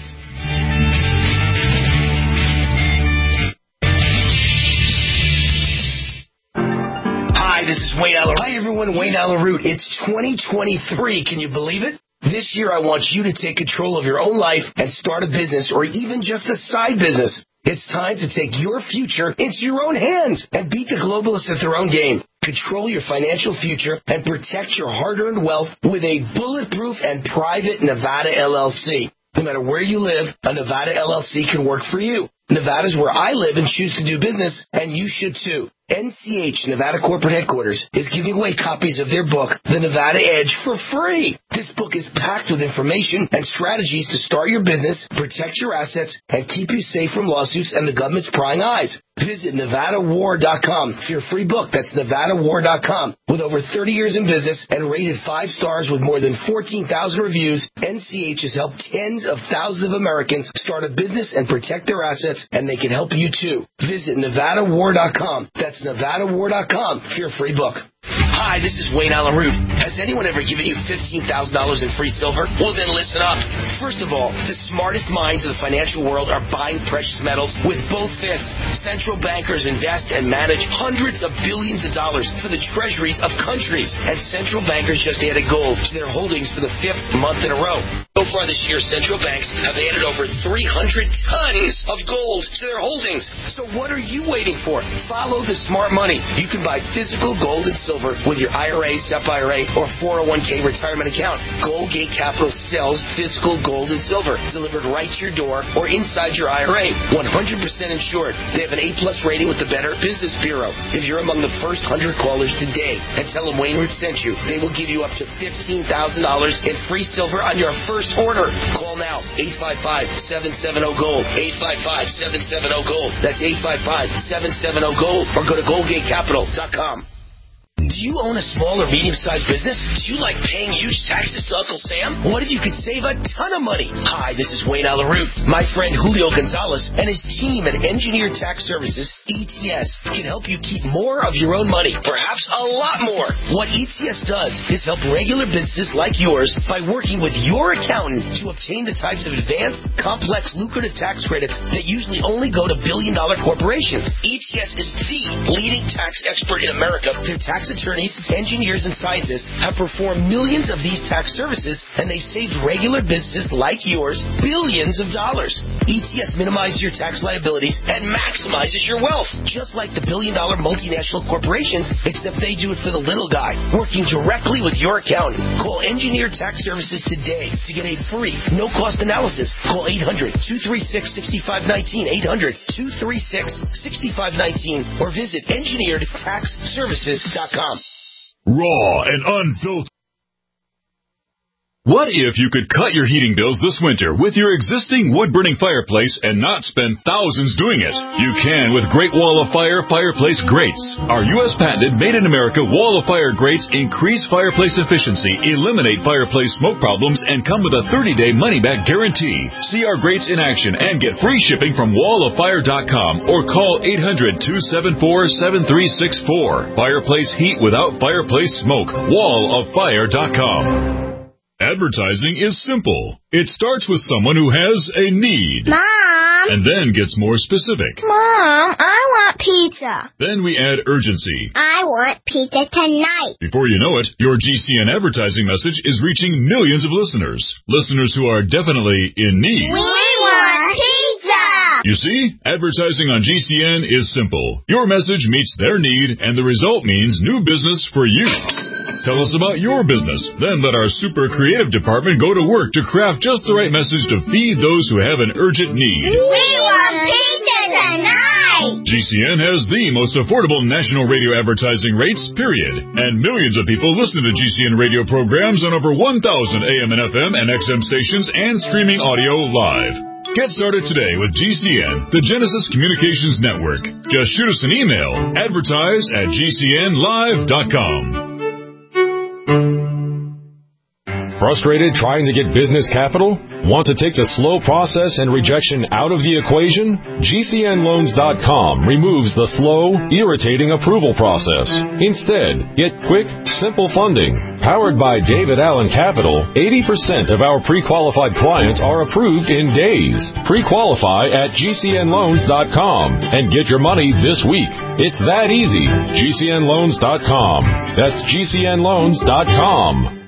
Hi, this is Wayne Allyn. Hi, everyone. Wayne Allyn Root. It's twenty twenty-three. Can you believe it? This year, I want you to take control of your own life and start a business or even just a side business. It's time to take your future into your own hands and beat the globalists at their own game. Control your financial future and protect your hard-earned wealth with a bulletproof and private Nevada L L C. No matter where you live, a Nevada L L C can work for you. Nevada's where I live and choose to do business, and you should too. N C H, Nevada Corporate Headquarters, is giving away copies of their book, The Nevada Edge, for free. This book is packed with information and strategies to start your business, protect your assets, and keep you safe from lawsuits and the government's prying eyes. Visit Nevada War dot com for your free book. That's Nevada War dot com. With over thirty years in business and rated five stars with more than fourteen thousand reviews, N C H has helped tens of thousands of Americans start a business and protect their assets, and they can help you too. Visit Nevada War dot com. That's Nevada War dot com for your free book. Hi, this is Wayne Allyn Root. Has anyone ever given you fifteen thousand dollars in free silver? Well, then listen up. First of all, the smartest minds of the financial world are buying precious metals with both fists. Central bankers invest and manage hundreds of billions of dollars for the treasuries of countries. And central bankers just added gold to their holdings for the fifth month in a row. So far this year, central banks have added over three hundred tons of gold to their holdings. So what are you waiting for? Follow the smart money. You can buy physical gold and silver with your I R A, S E P I R A, or four oh one k retirement account. Goldgate Capital sells physical gold and silver delivered right to your door or inside your I R A. one hundred percent insured. They have an A plus rating with the Better Business Bureau. If you're among the first one hundred callers today and tell them Wayne Root sent you, they will give you up to fifteen thousand dollars in free silver on your first order. Call now, eight five five, seven seven zero, GOLD, eight five five, seven seven zero, GOLD. That's eight five five, seven seven zero, GOLD, or go to goldgate capital dot com. Do you own a small or medium-sized business? Do you like paying huge taxes to Uncle Sam? What if you could save a ton of money? Hi, this is Wayne Allyn Root. My friend Julio Gonzalez and his team at Engineer Tax Services E T S can help you keep more of your own money, perhaps a lot more. What E T S does is help regular businesses like yours by working with your accountant to obtain the types of advanced, complex, lucrative tax credits that usually only go to billion-dollar corporations. E T S is the leading tax expert in America. Their tax attorneys, engineers, and scientists have performed millions of these tax services, and they saved regular businesses like yours billions of dollars. E T S minimizes your tax liabilities and maximizes your wealth, just like the billion-dollar multinational corporations, except they do it for the little guy, working directly with your accountant. Call Engineer Tax Services today to get a free, no-cost analysis. Call eight hundred, two three six, six five one nine, eight hundred, two three six, six five one nine, or visit engineered tax services dot com. Raw and unfiltered. What if you could cut your heating bills this winter with your existing wood-burning fireplace and not spend thousands doing it? You can with Great Wall of Fire Fireplace Grates. Our U S patented, made-in-America Wall of Fire grates increase fireplace efficiency, eliminate fireplace smoke problems, and come with a thirty-day money-back guarantee. See our grates in action and get free shipping from wall of fire dot com or call eight hundred, two seven four, seven three six four. Fireplace heat without fireplace smoke. wall of fire dot com. Advertising is simple. It starts with someone who has a need. Mom! And then gets more specific. Mom, I want pizza. Then we add urgency. I want pizza tonight. Before you know it, your G C N advertising message is reaching millions of listeners. Listeners who are definitely in need. We want pizza! You see, advertising on G C N is simple. Your message meets their need, and the result means new business for you. Tell us about your business. Then let our super creative department go to work to craft just the right message to feed those who have an urgent need. We want pizza tonight! G C N has the most affordable national radio advertising rates, period. And millions of people listen to G C N radio programs on over one thousand A M and F M and X M stations and streaming audio live. Get started today with G C N, the Genesis Communications Network. Just shoot us an email, advertise at G C N live dot com. Frustrated trying to get business capital? Want to take the slow process and rejection out of the equation? G C N loans dot com removes the slow, irritating approval process. Instead, get quick, simple funding. Powered by David Allen Capital, eighty percent of our pre-qualified clients are approved in days. Pre-qualify at G C N loans dot com and get your money this week. It's that easy. G C N loans dot com. That's G C N loans dot com.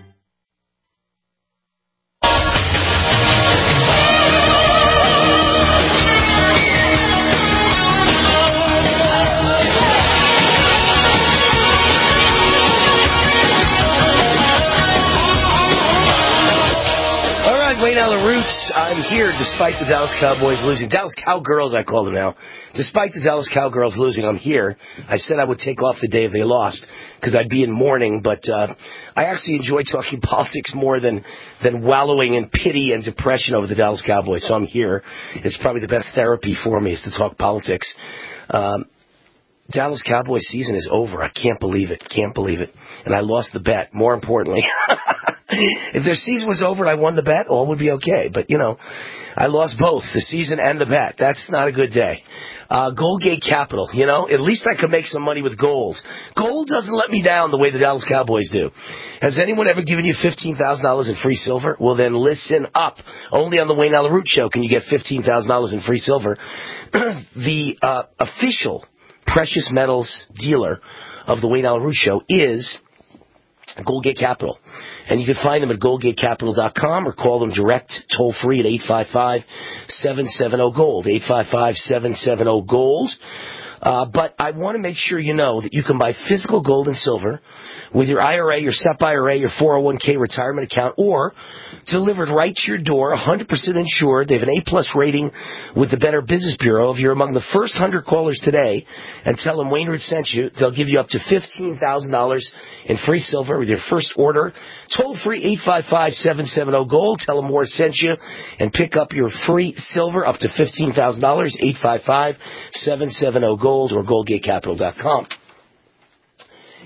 Wayne Allen Roots, I'm here despite the Dallas Cowboys losing. Dallas Cowgirls, I call them now. Despite the Dallas Cowgirls losing, I'm here. I said I would take off the day if they lost because I'd be in mourning, but uh, I actually enjoy talking politics more than, than wallowing in pity and depression over the Dallas Cowboys, so I'm here. It's probably the best therapy for me is to talk politics. Um, Dallas Cowboys season is over. I can't believe it. Can't believe it. And I lost the bet, more importantly. If their season was over and I won the bet, all would be okay. But, you know, I lost both, the season and the bet. That's not a good day. Uh, Goldgate Capital, you know, at least I could make some money with gold. Gold doesn't let me down the way the Dallas Cowboys do. Has anyone ever given you fifteen thousand dollars in free silver? Well, then listen up. Only on the Wayne Allen Root Show can you get fifteen thousand dollars in free silver. The uh, official precious metals dealer of the Wayne Allen Root Show is Goldgate Capital. And you can find them at goldgate capital dot com or call them direct, toll-free at eight five five, seven seven zero, GOLD, eight five five, seven seven zero, GOLD. Uh, but I want to make sure you know that you can buy physical gold and silver with your I R A, your S E P I R A, your four oh one k retirement account, or delivered right to your door, one hundred percent insured. They have an A-plus rating with the Better Business Bureau. If you're among the first one hundred callers today and tell them Wayne Root sent you, they'll give you up to fifteen thousand dollars in free silver with your first order. Toll-free, eight five five, seven seven zero, GOLD. Tell them Ward sent you and pick up your free silver up to fifteen thousand dollars, eight five five, seven seven zero, GOLD, or goldgate capital dot com.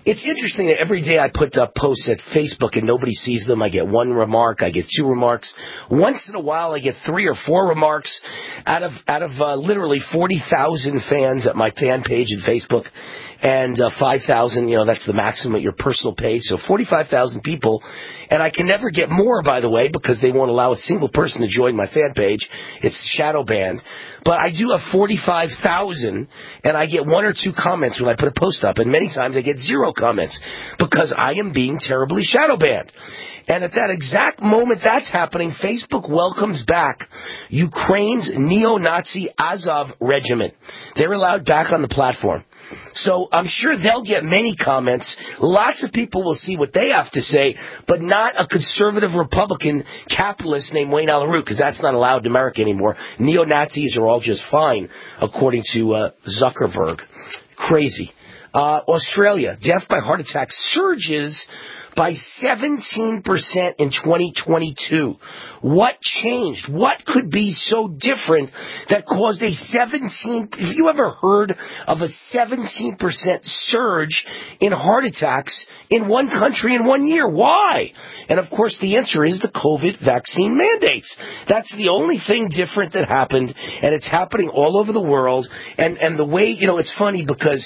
It's interesting that every day I put up posts at Facebook and nobody sees them. I get one remark, I get two remarks. Once in a while, I get three or four remarks out of out of uh, literally forty thousand fans at my fan page at Facebook, and uh, five thousand, you know, that's the maximum at your personal page. So forty-five thousand people, and I can never get more, by the way, because they won't allow a single person to join my fan page. It's shadow banned. But I do have forty-five thousand, and I get one or two comments when I put a post up, and many times I get zero comments because I am being terribly shadow banned. And at that exact moment that's happening, Facebook welcomes back Ukraine's neo-Nazi Azov regiment. They're allowed back on the platform. So I'm sure they'll get many comments. Lots of people will see what they have to say, but not a conservative Republican capitalist named Wayne Allyn because that's not allowed in America anymore. Neo-Nazis are all just fine, according to uh, Zuckerberg. Crazy. Uh, Australia, death by heart attack surges by seventeen percent in twenty twenty-two. What changed? What could be so different that caused a seventeen, have you ever heard of a seventeen percent surge in heart attacks in one country in one year? Why? And of course the answer is the COVID vaccine mandates. That's the only thing different that happened, and it's happening all over the world. And, and the way, you know, it's funny because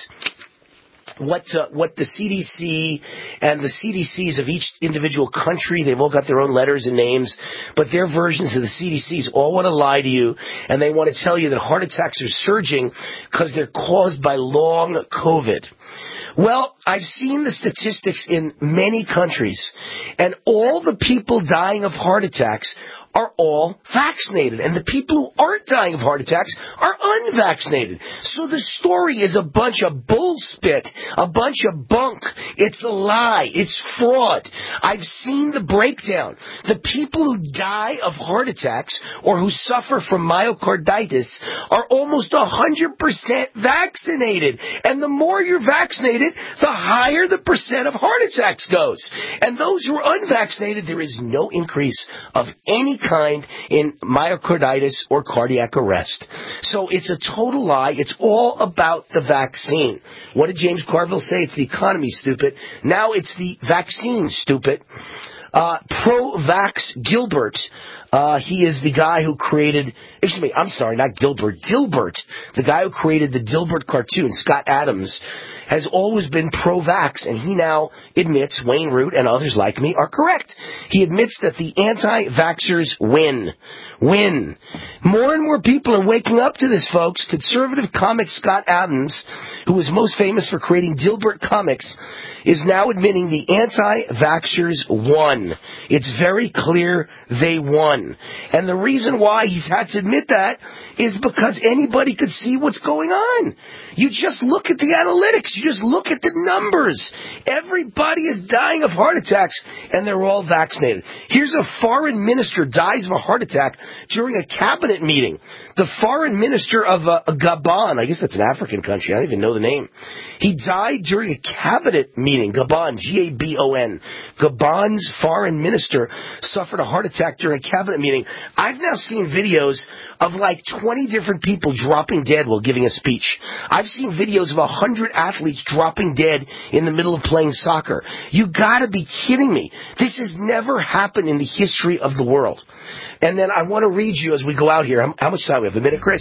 What uh, what the C D C and the C D Cs of each individual country, they've all got their own letters and names, but their versions of the C D Cs all want to lie to you, and they want to tell you that heart attacks are surging because they're caused by long COVID. Well, I've seen the statistics in many countries, and all the people dying of heart attacks are all vaccinated, and the people who aren't dying of heart attacks are unvaccinated. So the story is a bunch of bullspit, a bunch of bunk. It's a lie. It's fraud. I've seen the breakdown. The people who die of heart attacks or who suffer from myocarditis are almost one hundred percent vaccinated. And the more you're vaccinated, the higher the percent of heart attacks goes. And those who are unvaccinated, there is no increase of any kind in myocarditis or cardiac arrest. So it's a total lie. It's all about the vaccine. What did James Carville say? It's the economy, stupid. Now it's the vaccine, stupid. Uh, Pro-Vax Gilbert. Uh, he is the guy who created, excuse me, I'm sorry, not Gilbert, Dilbert, the guy who created the Dilbert cartoon, Scott Adams, has always been pro-vax, and he now admits Wayne Root and others like me are correct. He admits that the anti-vaxxers win. Win. More and more people are waking up to this, folks. Conservative comic Scott Adams, who was most famous for creating Dilbert comics, is now admitting the anti-vaxxers won. It's very clear they won. And the reason why he's had to admit that is because anybody could see what's going on. You just look at the analytics. You just look at the numbers. Everybody is dying of heart attacks, and they're all vaccinated. Here's a foreign minister dies of a heart attack during a cabinet meeting. The foreign minister of uh, Gabon, I guess that's an African country. I don't even know the name. He died during a cabinet meeting. Gabon, G A B O N. Gabon's foreign minister suffered a heart attack during a cabinet meeting. I've now seen videos of like twenty different people dropping dead while giving a speech. I've seen videos of one hundred athletes dropping dead in the middle of playing soccer. You gotta be kidding me. This has never happened in the history of the world. And then I want to read you as we go out here. How, how much time we have? A minute, Chris?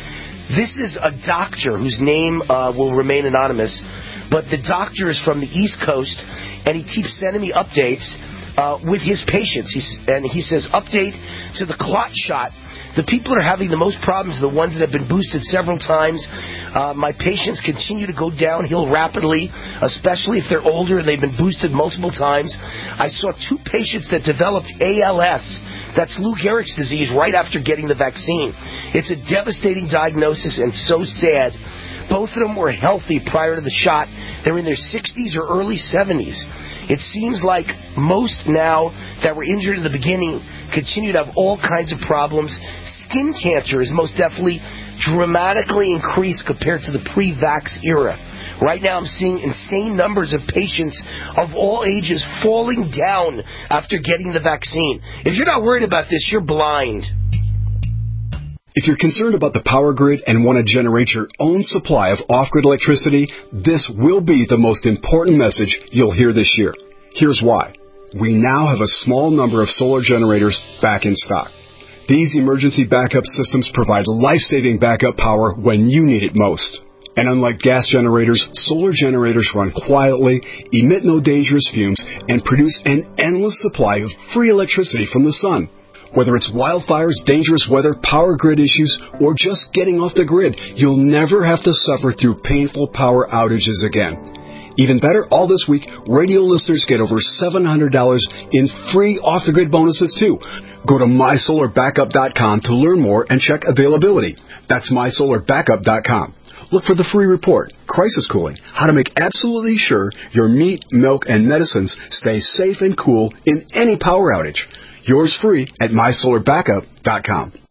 This is a doctor whose name uh, will remain anonymous, but the doctor is from the East Coast, and he keeps sending me updates uh, with his patients. He's, and he says, update to the clot shot. The people that are having the most problems are the ones that have been boosted several times. Uh, my patients continue to go downhill rapidly, especially if they're older and they've been boosted multiple times. I saw two patients that developed A L S. That's Lou Gehrig's disease right after getting the vaccine. It's a devastating diagnosis and so sad. Both of them were healthy prior to the shot. They're in their sixties or early seventies. It seems like most now that were injured in the beginning continue to have all kinds of problems. Skin cancer is most definitely dramatically increased compared to the pre-vax era. Right now I'm seeing insane numbers of patients of all ages falling down after getting the vaccine. If you're not worried about this, you're blind. If you're concerned about the power grid and want to generate your own supply of off-grid electricity, this will be the most important message you'll hear this year. Here's why. We now have a small number of solar generators back in stock. These emergency backup systems provide life-saving backup power when you need it most. And unlike gas generators, solar generators run quietly, emit no dangerous fumes, and produce an endless supply of free electricity from the sun. Whether it's wildfires, dangerous weather, power grid issues, or just getting off the grid, you'll never have to suffer through painful power outages again. Even better, all this week, radio listeners get over seven hundred dollars in free off-the-grid bonuses, too. Go to my solar backup dot com to learn more and check availability. That's my solar backup dot com. Look for the free report, Crisis Cooling, how to make absolutely sure your meat, milk, and medicines stay safe and cool in any power outage. Yours free at my solar backup dot com.